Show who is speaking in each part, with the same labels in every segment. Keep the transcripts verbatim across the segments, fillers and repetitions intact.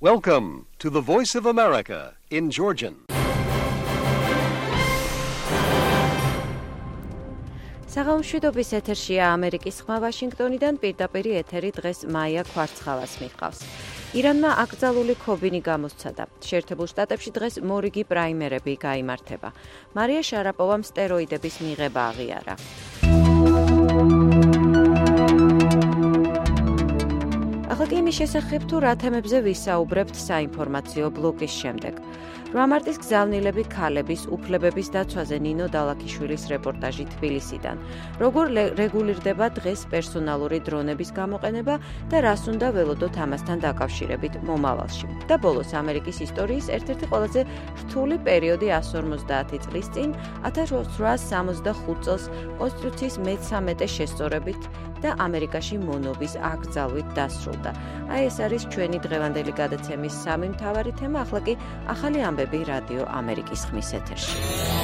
Speaker 1: Welcome to the Voice of America in Georgian.
Speaker 2: საღამოშვიდობის ეთერშია ამერიკის ხმა ვაშინგტონიდან პირდაპირ ეთერი დღეს მაია ქვარცხალას მიჰყავს. ირანმა აკრძალული ქობინი გამოსცადა. შეერთებულ შტატებში დღეს მორიგი პრაიმერები გაიმართება. მარია შარაპოვამ სტეროიდების მიღება აღიარა. ახლა კი იმის შესახებ თუ რა თემებზე ვისაუბრებთ საინფორმაციო ბლოკის შემდეგ. რვა მარტის გზავნილები ქალების უფლებების დაცვაზე ნინო დალაქიშვილის რეპორტაჟი თბილისიდან. როგორ რეგულირდება დღეს პერსონალური დრონების გამოყენება და რას უნდა ველოდოთ ამასთან დაკავშირებით მომავალში. და ბოლოს ამერიკის ისტორიის ერთ-ერთი ყველაზე რთული პერიოდი ას ორმოცდაათი წლის წინ ათას ოთხსას სამოცდახუთ წელს კონსტიტუციის მეთერთმეტე შესწორებით და ამერიკაში მონობის აკრძალვით დასრულდა. აი ეს არის ჩვენი დღევანდელი გადაცემის სამი მთავარი თემა, ახლა კი ახალი ამბები რადიო ამერიკის ხმის ეთერში.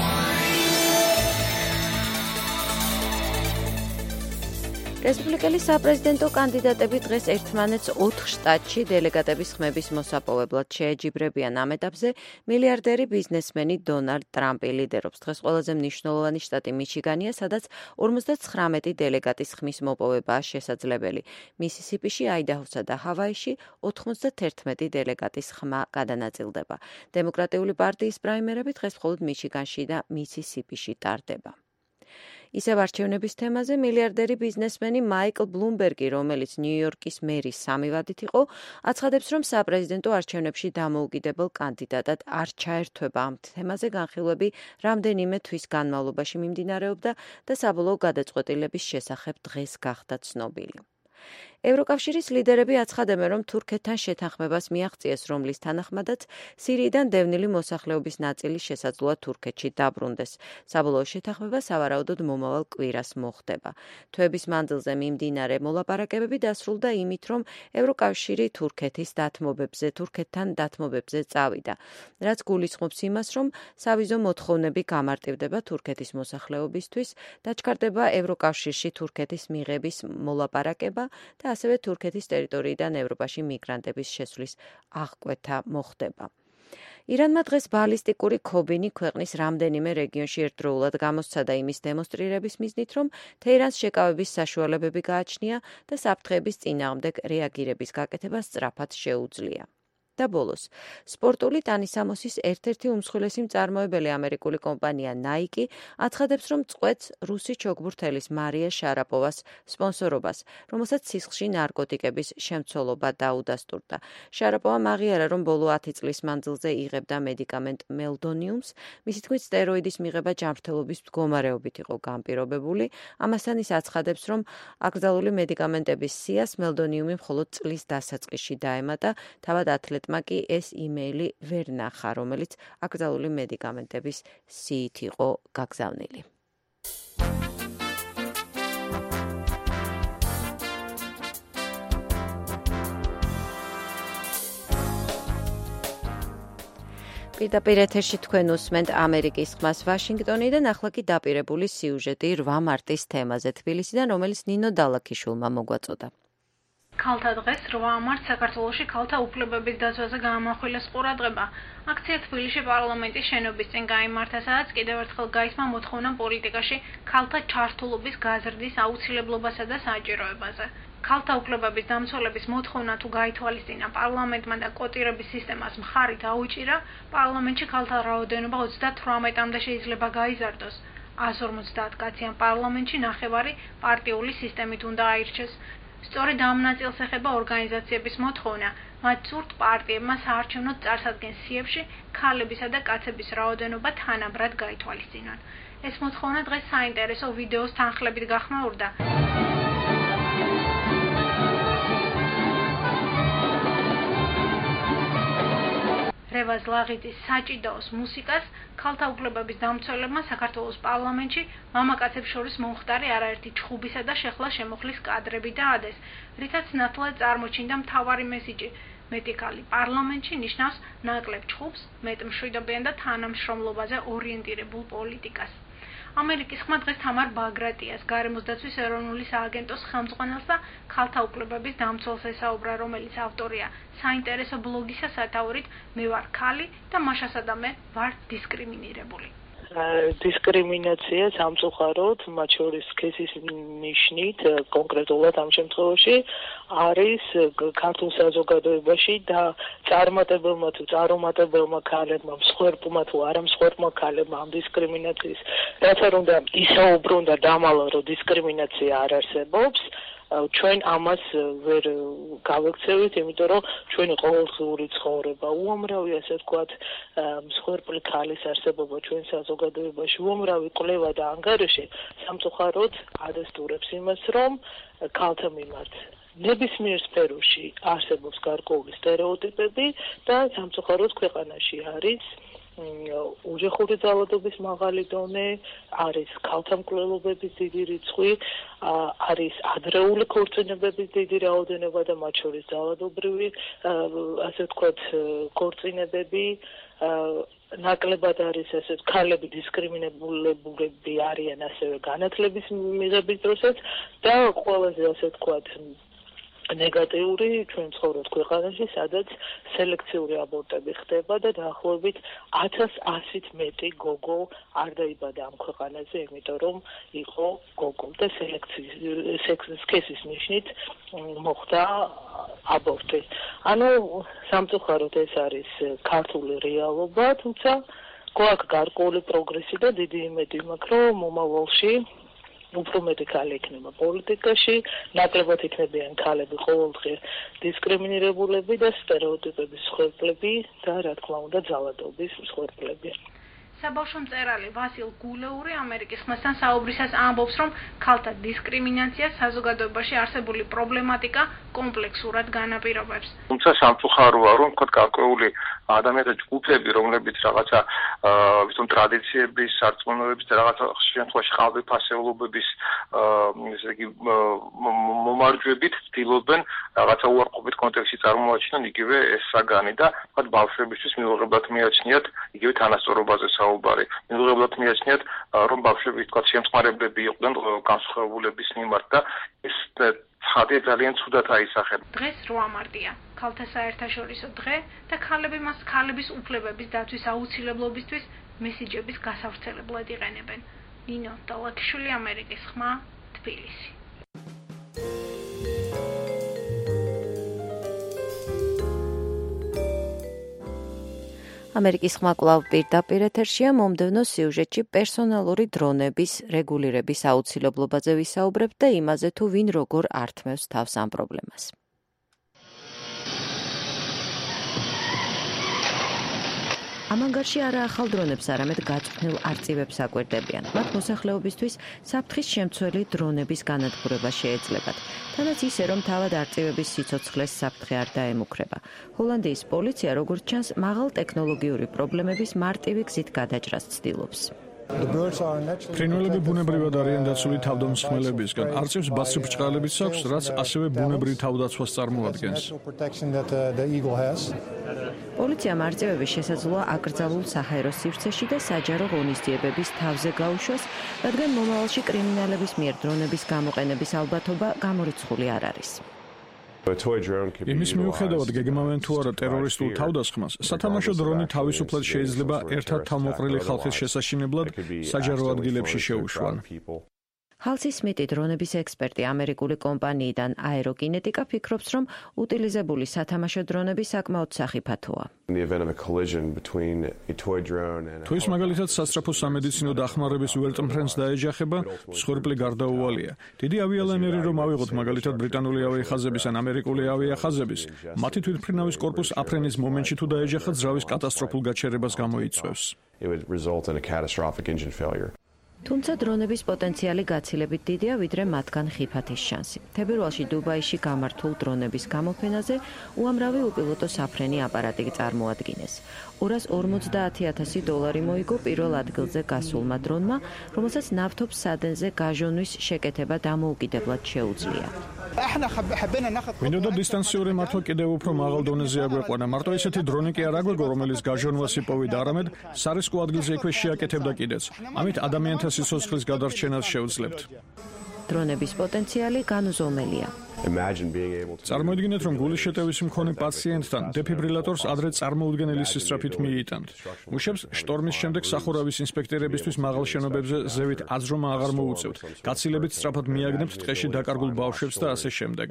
Speaker 2: რესპუბლიკელი საპრეზიდენტო კანდიდატები დღეს ერთმანეთს ოთხ შტატში დელეგატების ხმების მოსაპოვებლად შეეჯიბრებიან. ამ ეტაპზე მილიარდერი ბიზნესმენი დონალდ ტრამპი ლიდერობს. დღეს ყველაზე მნიშვნელოვანი შტატი მიჩიგანია, სადაც ორმოცდაცხრამეტი დელეგატის ხმის მოპოვებაა შესაძლებელი. მისისიპიში, აიდაჰოსა და ჰავაიში ოთხმოცდათერთმეტი დელეგატის ხმა გადანაწილდება. დემოკრატიული პარტიის პრაიმერები დღეს მხოლოდ მიჩიგანში და მისისიპიში ტარდება. ისევ არჩევნების თემაზე მილიარდერი ბიზნესმენი მაიკლ ბლუმბერგი, რომელიც ნიუ-იორკის მერის სამი ვადით იყო, აცხადებს, რომ საპრეზიდენტო არჩევნებში დამოუკიდებელ კანდიდატად არ ჩაერთვება. ამ თემაზე განხილვები რამდენიმე თვის განმავლობაში მიმდინარეობდა და საბოლოო გადაწყვეტილების შესახებ დღეს გახდა ცნობილი. ევროკავშირის ლიდერები აცხადებენ, რომ თურქეთთან შეთანხმებას მიაღწიეს, რომლის თანახმადაც სირიიდან დევნილი მოსახლეობის ნაწილი შესაძლოა თურქეთში დაბრუნდეს. საბოლოო შეთანხმება სავარაუდოდ მომავალ კვირას მოხდება. თვეების მანძილზე მიმდინარე მოლაპარაკებები დასრულდა იმით, რომ ევროკავშირი თურქეთის დათმობებზე, თურქეთთან დათმობებზე წავიდა, რაც გულისხმობს იმას, რომ სავიზო მოთხოვნები გამარტივდება თურქეთის მოსახლეობისთვის, დაჩქარდება ევროკავშირში თურქეთის მიღების მოლაპარაკება და ასევე თურქეთის ტერიტორიიდან ევროპაში მიგრანტების შესვლის აღკვეთა მოხდება. ირანმა დღეს ბალისტიკური ქობინი ქვეყნის რამდენიმე რეგიონში ერთდროულად გამოსცადა იმის დემონსტრირების მიზნით, რომ თეირანს შეკავების საშუალებები გააჩნია და საფრთხეების წინააღმდეგ რეაგირების გაკეთება სწრაფად შეუძლია. და ბოლოს, სპორტული ტანისამოსის ერთ-ერთი უმსხვილესი მწარმოებელი ამერიკული კომპანია Nike აცხადებს, რომ წყვეტს რუსი ჩოგბურთელის მარია შარაპოვას სპონსორობას, რომელსაც სისხლში ნარკოტიკების შემცველობა დაუდასტურდა. შარაპოვამ აღიარა, რომ ბოლო ათი წლის მანძილზე იღებდა მედიკამენტ მელდონიუმს, მისი თქმით სტეროიდის მიღება ჯანმრთელობის მდგომარეობით იყო განპირობებული. ამასთან ის აცხადებს, რომ აკრძალული მედიკამენტების სიას მელდონიუმი მხოლოდ წლის დასაწყისში დაემატა, თავად ათლეტ კი ეს იმეილი ვერ ნახა, რომელიც აკრძალული მედიკამენტების სიით იყო გაგზავნილი. პირდაპირ ეთერში თქვენ უსმენთ ამერიკის ხმას ვაშინგტონიდან, ახლა კი დაპირებული სიუჟეტი რვა მარტის თემაზე თბილისიდან, რომელიც ნინო დალაქიშვილმა მოგვაწოდა.
Speaker 3: ქალთა დღეს რვა მარტს საქართველოში ქალთა უფლებების დაცვაზე გაამახვილეს ყურადღება. აქცია თბილისში პარლამენტის შენობის წინ გაიმართა, სადაც კიდევ ერთხელ გაისმა მოთხოვნა პოლიტიკაში ქალთა ჩართულობის გაზრდის აუცილებლობასა და საჭიროებაზე. ქალთა უფლებების დამცველების მოთხოვნა თუ გაითვალისწინა პარლამენტმა და კოტირების სისტემას მხარი დაუჭირა, პარლამენტში ქალთა რაოდენობა ოცდათვრამეტამდე შეიძლება გაიზარდოს. ას ორმოცდაათ კაციან პარლამენტში ნახევარი პარტიული სისტემით უნდა აირჩეს. სწორედ ამ ნაწილს ეხება ორგანიზაციების მოთხოვნა, მათ სურთ პარტიებმა საარჩევნო წარსადგენსიებში ქალებისა და კაცების რაოდენობა თანაბრად გაითვალისწინონ. ეს მოთხოვნა დღეს საინტერესო ვიდეოს თანხლებით გახმაურდა. რევაზ ლაღიძის საჭიდაოს მუსიკას ქალთა უფლებების დამცველებმა საქართველოს პარლამენტში მამაკაცებს შორის მომხდარი არაერთი ჩხუბისა და შეხლა შემოხლის კადრები დაადეს, რითაც ნათლად წარმოჩინდა მთავარი მესიჯი. მეტი ქალი პარლამენტში ნიშნავს ნაკლებ ჩხუბს, მეტ მშვიდობიან და თანამშრომლობაზე ორიენტირებულ პოლიტიკას. ამერიკის ხმა დღეს თამარ ბაგრატიას, გარემოს დაცვის ეროვნული სააგენტოს ხელმძღვანელს და ქალთა უფლებების დამცველს ესაუბრა, რომელიც ავტორია საინტერესო ბლოგისა სათაურით „მე ვარ ქალი და მაშა სადამე ვარ დისკრიმინირებული“.
Speaker 4: დისკრიმინაცია სამწუხაროდ, მათ შორის სქესის ნიშნით, კონკრეტულად ამ შემთხვევაში არის ქართულ საზოგადოებაში და წარმატებელმა თუ წარუმატებელმა ქალებმა, მსხვერპლმა თუ არამსხვერპლმა ქალებმა ამ დისკრიმინაციის, რაც არ უნდა ისაუბრონ და დამალონ, რომ დისკრიმინაცია არ არსებობს. ჩვენ ამას ვერ გავექცევით, იმიტომ რომ ჩვენი ყოველდღიური ცხოვრება უამრავი, ასე ვთქვათ, მსხვერპლი ქალის არსებობა ჩვენ საზოგადოებაში, უამრავი კვლევა და ანგარიში სამწუხაროდ ადასტურებს იმას, რომ ქალთა მიმართ ნებისმიერ სფეროში არსებობს გარკვეული სტერეოტიპები და სამწუხაროდ ქვეყანაში არის უჯახური ძალადობის მაღალი დონე, არის ქალთა მკვლელობების დიდი რიცხვი, არის ადრეული ქორწინებების დიდი რაოდენობა და მათ შორის ძალადობრივი, ასე ვთქვათ, ქორწინებები, ნაკლებად არის ასე ქალები დისკრიმინებულები არიან ასევე განათლების მიღების დროსაც და ყველაზე ასე ვთქვათ ნეგატიური ჩვენ ცხოვრობთ ქვეყანაში, სადაც სელექციური აბორტები ხდება და დაახლოებით ათას ასით მეტი გოგო არ დაიბადა ამ ქვეყანაზე, იმიტომ რომ იყო გოგო და სელექციის სქესის ნიშნით მოხდა აბორტი. ანუ სამწუხაროდ ეს არის ქართული რეალობა, თუმცა გვაქვს გარკვეული პროგრესი და დიდი იმედი მაქვს, რომ მომავალში უფრო მეტი ქალი იქნება პოლიტიკაში, ნაკლებად იქნებიან ქალები ყოველდღე დისკრიმინირებულები და სტერეოტიპების მსხვერპლები და რა თქმა უნდა ძალადობის მსხვერპლები.
Speaker 3: საბავშვო მწერალი ვასილ გულეური ამერიკის ხმასთან საუბრისას ამბობს, რომ ქალთა დისკრიმინაცია საზოგადოებაში არსებული პრობლემატიკა კომპლექსურად განაპირობებს.
Speaker 5: თუმცა სამწუხაროა, რომ თქვა გარკვეული ადამიანთა ჯგუფები, რომლებიც რაღაცა ვთქვათ ტრადიციების, სარწმუნოების და რაღაცა შემთხვევაში ხალხიფასეულობების ესე იგი მომარჯვებით ცდილობენ რაღაცა უარყოფით კონტექსტში წარმოაჩინონ იგივე ეს საგანი და თქვა ბავშვებისთვის მიუღებლად მიაჩნიათ იგივე თანასწორობაზე საუბარი. მიუღებლად მიაჩნიათ, რომ ბავშვები თქვა შემწყნარებლები იყვნენ განსხვავებულების მიმართ და ეს ხატი ძალიან ცუდად აისახება.
Speaker 3: დღეს რვა მარტია, ქალთა საერთაშორისო დღე და ქალები მას ქალების უფლებების დაცვის აუცილებლობისთვის მესიჯების გასავრცელებლად იყენებენ. ნინო დალაკიშვილი, ამერიკის ხმა, თბილისი.
Speaker 2: ამერიკის ხმა კვლავ პირდაპირ ეთერშია, მომდევნო სიუჟეტში პერსონალური დრონების რეგულირების აუცილებლობაზე ვისაუბრებთ და იმაზე თუ ვინ როგორ ართმევს თავს ამ პრობლემას. ამ ანგარში არა ახალ დრონებს, არამედ გაწვრთნილ არწივებს აკვირდებიან. მათ მოსახლეობისთვის საფრთხის შემცველი დრონების განადგურება შეეძლებათ. თანაც ისე, რომ თავად არწივების სიცოცხლეს საფრთხე არ დაემუქრება. ჰოლანდიის პოლიცია, როგორც ჩანს, მაღალ ტექნოლოგიური პრობლემების მარტივი გზით გადაჭრას ცდილობს.
Speaker 6: ფრინველები ბუნებრივად არიან დაცული თავდამსხმელებისგან. არწივს ბაცრი ბრჭყალებიც აქვს, რაც ასევე ბუნებრივ თავდაცვას წარმოადგენს.
Speaker 2: პოლიციამ არწივების შესაძლოა აკრძალულ საჰაერო სივრცეში და საჯარო ღონისძიებების თავზე გაუშვას, რადგან მომავალში კრიმინალების მიერ დრონების გამოყენების ალბათობა გამორიცხული არ არის.
Speaker 6: იმის მიუხედავად გეგმავენ თუ არა ტერორისტულ თავდასხმას, სათამაშო დრონი თავისუფლად შეიძლება ერთად თავმოყრილი ხალხის შესაშინებლად საჯარო ადგილებში შეუშვან.
Speaker 2: ჰალსი სმიტი, დრონების ექსპერტი ამერიკული კომპანიიდან აეროკინეტიკა, ფიქრობს, რომ უტილიზებული სათამაშო დრონები საკმაოდ სახიფათოა.
Speaker 6: თუ ის მაგალითად სასწრაფო სამედიცინო დახმარების უერთმფრენს დაეჯახება, მსხვერპლი გარდაუვალია. დიდი ავიალანერი რომ ავიღოთ მაგალითად ბრიტანული ავიახაზების ან ამერიკული ავიახაზების, მათი თვითმფრინავის კორპუსს აფრენის მომენტში თუ დაეჯახათ, ზრავის კატასტროფულ გაჩერებას გამოიწვევს.
Speaker 2: თუმცა დრონების პოტენციალი გაცილებით დიდია, ვიდრე მათგან ხიფათის შანსი. თებერვალში დუბაიში გამართულ დრონების გამოფენაზე უამრავი უპილოტო საფრენი აპარატი წარმოადგინეს. ორას ორმოცდაათი ათასი დოლარი მოიგო პირველ ადგილზე გასულმა დრონმა, რომელსაც ნავთობს სადენზე გაჟონვის შეკეთება დამოუკიდებლად შეუძლია.
Speaker 6: მინდოდა დისტანციური მართვა კიდევ უფრო მაღალ დონეზე აგვეყვანა. მარტო ესეთი დრონი კი არ აგვეგო, რომელიც გაჟონვას იპოვიდა, არამედ სარისკო ადგილზე იქვე შეაკეთებდა კიდეც. ამით ადამიანთა სიცოცხლის გადარჩენას შევძლებთ.
Speaker 2: დრონების პოტენციალი განუზომელია.
Speaker 6: წარმოიდგინეთ, რომ გულის შეტევის მქონე პაციენტთან დეფიბრილატორს ადრე წარმოუდგენელი სისწრაფით მიიტანთ. მუშებს შტორმის შემდეგ სახურავის ინსპექტორებისთვის მაღალ შენობებზე ზევით აძრომა აღარ მოუწევთ. გაცილებით სწრაფად მიაგნებთ ტყეში დაკარგულ ბავშვებს და ასე შემდეგ.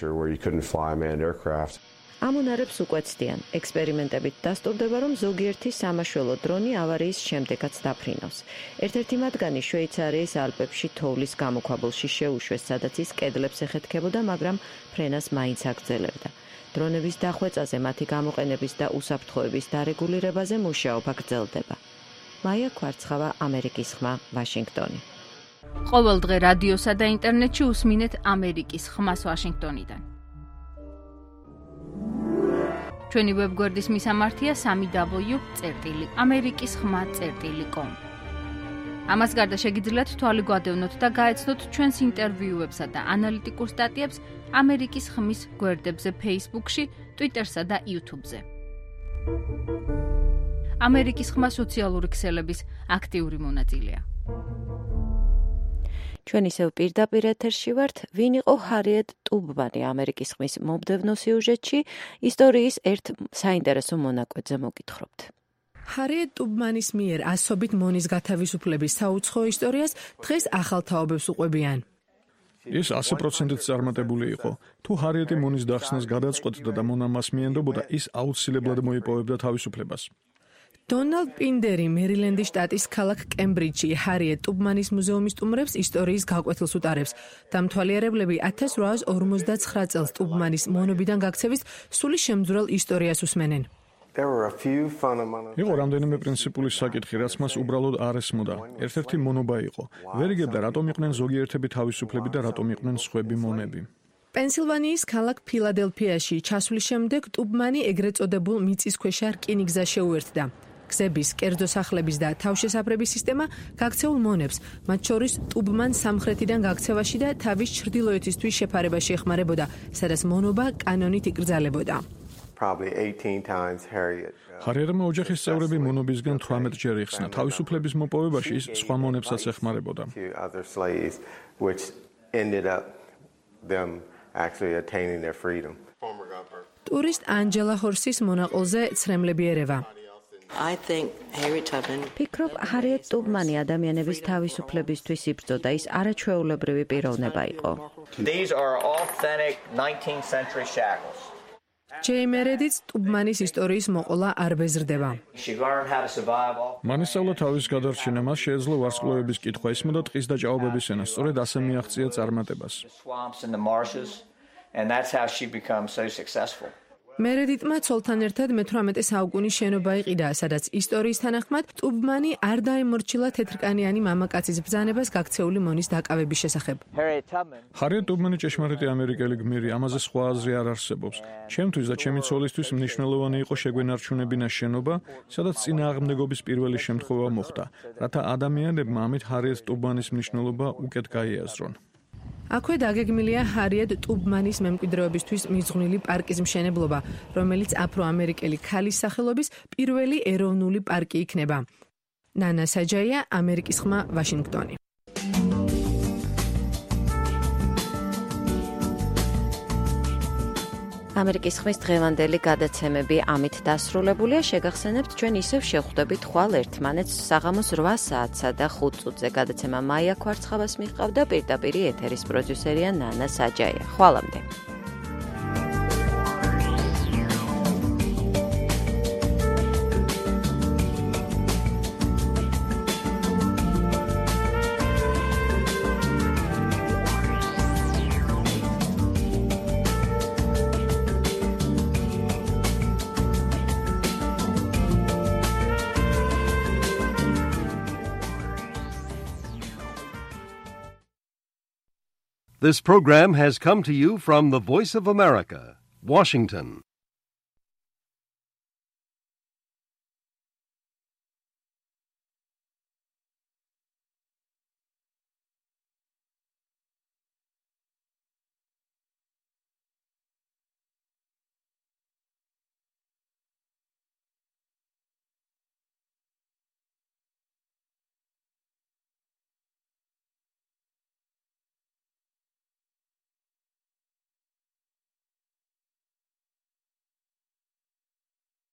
Speaker 2: ამონარებს უკვე ცდიან. ექსპერიმენტებით დასტურდება, რომ ზოგიერთი სამაშველო დრონი ავარიის შემდეგაც დაფრინავს. ერთ-ერთი მათგანი შვეიცარიის ალპებში თოვლის გამოქვაბულში შეუშვეს, სადაც ის კედლებს ეხეთქებოდა, მაგრამ ფრენას მაინც აგრძელებდა. დრონების დახვეწაზე, მათი გამოყენების და უსაფრთხოების დარეგულირებაზე მუშაობა გრძელდება. მაია კვარცხავა, ამერიკის ხმა, ვაშინგტონი.
Speaker 7: ყოველდღე რადიოსა და ინტერნეტში უსმინეთ ამერიკის ხმას ვაშინგტონიდან. ჩვენი ვებგვერდის მისამართია სამი დაბლიუ წერტილი ამერიკის ხმა წერტილი კომ. ამას გარდა შეგიძლიათ თვალი გვადევნოთ და გაეცნოთ ჩვენს ინტერვიუებსა და ანალიტიკურ სტატიებს ამერიკის ხმის გვერდებზე Facebook-ში, Twitter-სა და YouTube-ზე. ამერიკის ხმა სოციალური ქსელების აქტიური მონაწილეა.
Speaker 2: ჩვენ ისევ პირდაპირ ეთერში ვართ. ვინ იყო ჰარიეტ ტუბმანი ამერიკის ხმის მომდევნო სიუჟეტში? ისტორიის ერთ საინტერესო მონაკვეთზე მოგითხრობთ.
Speaker 8: ჰარიეტ ტუბმანის მიერ ასობით მონის გათავისუფლების საუცხო ისტორიას დღეს ახალ თაობებს უყვებიან.
Speaker 6: ის ათი პროცენტით წარმატებული იყო. თუ ჰარიეტი მონის დახსნას გადაწყვეტდა და მონა მას მიენდობოდა, ის აუცილებლად მოიპოვებდა თავისუფლებას.
Speaker 8: დონალდ პინდერი მერილენდის შტატის ქალაქ კემბრიჯში ჰარიეტ ტუბმანის მუზეუმის სტუმრებს ისტორიის გაკვეთილს უტარებს. დამთვალიერებლები ათას რვაას ორმოცდაცხრა წელს ტუბმანის მონობიდან გაქცევის სული შემძვრელ ისტორიას უსმენენ.
Speaker 6: იყო რამდენიმე პრინციპული საკითხი, რაც მას უბრალოდ არ ესმოდა. ერთ-ერთი მონობა იყო. ვერ იგებდა, რატომ იყვნენ ზოგიერთები თავისუფლები და რატომ იყვნენ სხვები მონები.
Speaker 8: პენსილვანიის ქალაქ ფილადელფიაში ჩასვლის შემდეგ ტუბმანი ეგრეთ წოდებულ მიწისქვეშა რკინიგზას შეუერთდა. გზების, კერძო სახლების და თავშესაფრების სისტემა გაქცეულ მონებს, მათ შორის ტუბმანს სამხრეთიდან გაქცევაში და თავის ჩრდილოეთისთვის შეფარებაში ეხმარებოდა, სადაც მონობა კანონით იკრძალებოდა.
Speaker 6: ჰარიეტმა ოჯახის წევრები მონობისგან თვრამეტჯერ იხსნა. თავისუფლების მოპოვებაში ის სხვა მონებსაც ეხმარებოდა.
Speaker 8: ტურისტ ანჯელა ჰორსის მონაყოლზე ცრემლები ერევა.
Speaker 2: ფიქრობ, ჰარიეტ ტუბმანი ადამიანების თავისუფლებისთვის იბრძოდა, ის არაჩვეულებრივი პიროვნება იყო.
Speaker 8: ჯეი მერედიც ტუბმანის ისტორიის მოყოლა არ ბეზრდება.
Speaker 6: მან ისწავლა თავის გადარჩენა, მას შეეძლო ვარსკვლავების კითხვა, ისმოდა ტყის და ჭაობების ენა, სწორედ ასე მიაღწია წარმატებას.
Speaker 8: მერედიტმა ცოლთან ერთად მეთვრამეტე საუკუნის შენობა იყიდა, სადაც ისტორიის თანახმად ტუბმანი არ დაემორჩილა თეთრკანიანი მამაკაცის ბრძანებას გაქცეული მონის დაკავების შესახებ.
Speaker 6: ჰარიეტ ტუბმანი ჭეშმარიტი ამერიკელი გმირი, ამაზე სხვა აზრი არ არსებობს. ჩემთვის და ჩემი ცოლისთვის მნიშვნელოვანი იყო შეგვენარჩუნებინა შენობა, სადაც წინააღმდეგობის პირველი შემთხვევა მოხდა, რათა ადამიანებმა ამით ჰარიეტ ტუბმანის მნიშვნელობა უკეთ გაიაზრონ.
Speaker 8: აქვე დაგეგმილია ჰარიეტ ტუბმანის მემკვიდრეობისთვის მიძღვნილი პარკის მშენებლობა, რომელიც აფრო-ამერიკელი ქალის სახელობის პირველი ეროვნული პარკი იქნება. ნანა საჯაია, ამერიკის ხმა, ვაშინგტონი.
Speaker 2: ამერიკის ხმის დღევანდელი გადაცემები ამით დასრულებულია. შეგახსენებთ, ჩვენ ისევ შევხვდებით ხვალ ერთმანეთს საღამოს რვა საათსა და ხუთ წუთზე. გადაცემა მაია კვარცხავას მიჰყავდა, პირდაპირ ეთერის პროდიუსერია ნანა საჯაია. ხვალამდე.
Speaker 1: This program has come to you from the Voice of America, Washington.